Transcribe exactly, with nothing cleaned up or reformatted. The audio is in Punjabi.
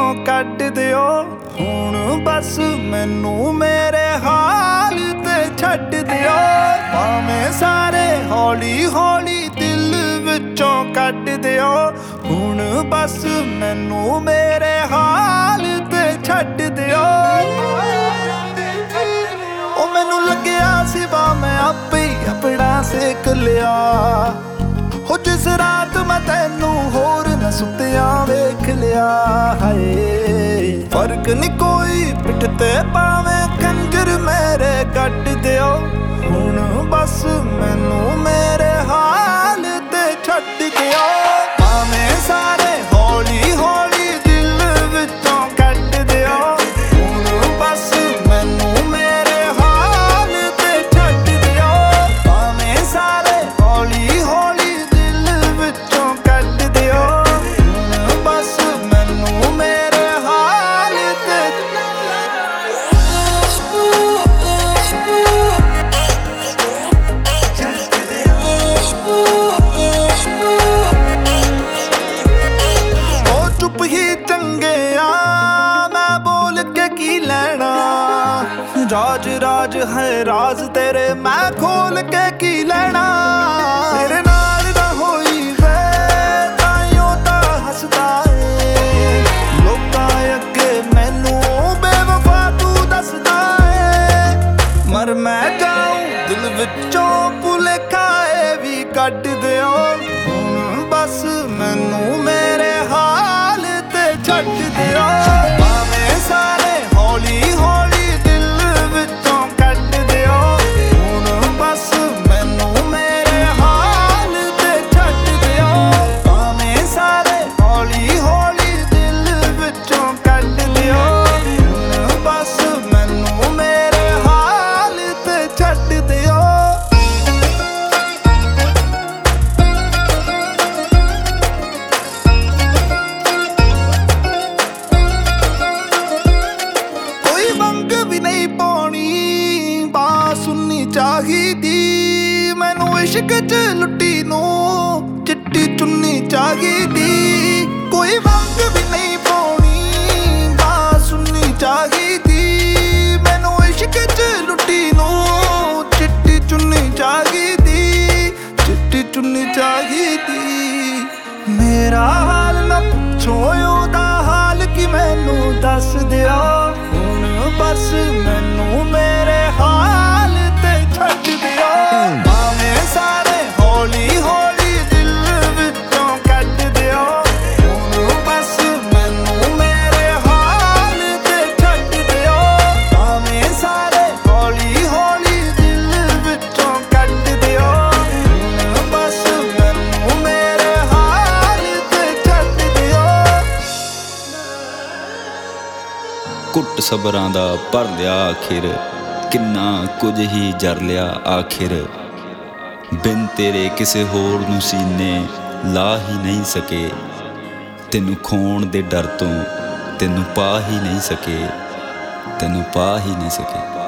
ਵਿੱਚੋਂ ਕੱਢ ਦਿਓ ਹੁਣ ਬਸ ਮੈਨੂੰ ਮੇਰੇ ਹਾਲ ਤੇ ਛੱਡ ਦਿਓ। ਭਾਵੇਂ ਸਾਰੇ ਹੌਲੀ ਹੌਲੀ ਦਿਲ ਵਿੱਚੋਂ ਕੱਢ ਦਿਓ ਹੁਣ ਬਸ ਮੈਨੂੰ ਮੇਰੇ ਹਾਲ ਤੇ ਛੱਡ ਦਿਓ। ਉਹ ਮੈਨੂੰ ਲੱਗਿਆ ਸੀ ਵਾ ਮੈਂ ਆਪੇ ਆਪਣਾ ਸੇਕ ਲਿਆ ਹੋ ਜਿਸ ਰਾਤ ਮੈਂ ਤੈਨੂੰ ਹੋਰ ਨਾ ਸੁੱਤਿਆਂ ਵੇਖ ਲਿਆ। ਹਾਏ ਫਰਕ ਨੀ ਕੋਈ ਪਿੱਠ ਤੇ ਪਾਵੇਂ ਖੰਜਰ ਮੇਰੇ ਕੱਢ ਦਿਓ ਹੁਣ ਬਸ ਮੈਨੂੰ ਮੇਰੇ ਹਾਲ ਤੇ ਛੱਡ ਦਿਓ। ਭਾਵੇਂ ਸਾਰੇ ਹੌਲੀ ਹੌਲੀ ਦਿਲ ਵਿੱਚੋਂ ਕੱਢ ਦਿਓ ਹੁਣ ਬਸ ਮੈਨੂੰ ਮੇਰੇ ਹਾਲ ਤੇ ਛੱਡ ਦਿਓ। ਭਾਵੇਂ ਸਾਰੇ ਹੌਲੀ ਹੌਲੀ ਦਿਲ ਵਿੱਚੋਂ ਕੱਢ ਦਿਓ ਹੁਣ ਬਸ ਮੈਨੂੰ ਮੇਰੇ ਹਾਲ ਤੇ ਚੁੱਪ ਹੀ ਚੰਗੇ ਆ ਮੈਂ ਬੋਲ ਕੇ ਕੀ ਲੈਣਾ। ਰਾਜ ਰਾਜ ਹੈ ਰਾਜ ਤੇਰੇ ਮੈਂ ਖੋਲ ਕੇ ਕੀ ਲੈਣਾ। ਤੇਰੇ ਨਾਲ ਨਾ ਹੋਈ ਵੇ ਤਾਈਓ ਤਾਂ ਹੱਸਦਾ ਏ ਲੋਕਾਂ ਅੱਗੇ ਮੈਨੂੰ ਬੇਵਫਾ ਤੂੰ ਦੱਸਦਾ ਏ। ਮਰ ਮੈਂ ਜਾਊਂ ਦਿਲ ਵਿੱਚੋਂ ਭੁਲੇਖਾ ਏ ਵੀ ਕੱਢ ਦਿਓ ਹੁਣ ਬਸ ਮੈਨੂੰ ਮੇਰੇ ਹਾਲ ਤੇ ਛੱਡ ਦਿਓ। ਭਾਵੇਂ ਸਾਰੇ ਹੌਲੀ ਹੌਲੀ ਦਿਲ ਵਿੱਚੋਂ ਕੱਢ ਦਿਓ ਹੁਣ ਬਸ ਮੈਨੂੰ ਮੇਰੇ ਹਾਲ ਤੇ ਛੱਡ ਦਿਓ। ਭਾਵੇਂ ਸਾਰੇ ਹੌਲੀ ਹੌਲੀ ਦਿਲ ਵਿੱਚੋਂ ਕੱਢ ਦਿਓ ਹੁਣ ਬਸ ਮੈਨੂੰ ਮੇਰੇ ਹਾਲ ਤੇ ਛੱਡ ਦਿਓ। ਚਾਹੀਦੀ ਮੈਨੂੰ ਇਸ਼ਕ ਚ ਲੁੱਟੀ ਨੂੰ ਚਿੱਟੀ ਚੁੰਨੀ ਚਾਹੀਦੀ ਕੋਈ ਵੰਗ ਵੀ ਨਹੀਂ ਪਾਉਣੀ ਬਾਂਹ ਸੁਣਨੀ ਚਾਹੀਦੀ ਮੈਨੂੰ ਇਸ਼ਕ ਚ ਲੁੱਟੀ ਨੂੰ ਚਿੱਟੀ ਚੁੰਨੀ ਚਾਹੀਦੀ ਚਿੱਟੀ ਚੁੰਨੀ ਚਾਹੀਦੀ। ਮੇਰਾ ਹਾਲ ਨਾ ਪੁੱਛੋ ਉਹਦਾ ਹਾਲ ਕੀ ਮੈਨੂੰ ਦੱਸ ਦਿਓ ਹੁਣ ਬਸ ਮੈਨੂੰ ਮੇਰੇ ਹਾਲ ਤੇ ਛੱਡ ਦਿਓ। ਭਾਵੇਂ ਸਾਰੇ ਹੌਲੀ ਹੌਲੀ ਦਿਲ ਵਿੱਚੋਂ ਕੱਢ ਦਿਓ ਹੁਣ ਬਸ ਮੈਨੂੰ ਮੇਰੇ ਹਾਲ ਤੇ ਛੱਡ ਦਿਓ। ਭਾਵੇਂ ਸਾਰੇ ਹੌਲੀ ਹੌਲੀ ਦਿਲ ਵਿੱਚੋਂ ਕੱਢ ਦਿਓ ਹੁਣ ਬਸ ਮੈਨੂੰ ਮੇਰੇ ਹਾਲ ਤੇ ਛੱਡ ਦਿਓ। ਘੁੱਟ ਸਬਰਾਂ ਦਾ ਭਰ ਲਿਆ ਆਖਿਰ ਕਿੰਨਾ ਕੁਝ ਹੀ ਜਰ ਲਿਆ ਆਖਿਰ ਬਿਨ ਤੇਰੇ ਕਿਸੇ ਹੋਰ ਨੂੰ ਸੀਨੇ ਲਾ ਹੀ ਨਹੀਂ ਸਕੇ। ਤੈਨੂੰ ਖੋਣ ਦੇ ਡਰ ਤੋਂ ਤੈਨੂੰ ਪਾ ਹੀ ਨਹੀਂ ਸਕੇ ਤੈਨੂੰ ਪਾ ਹੀ ਨਹੀਂ ਸਕੇ।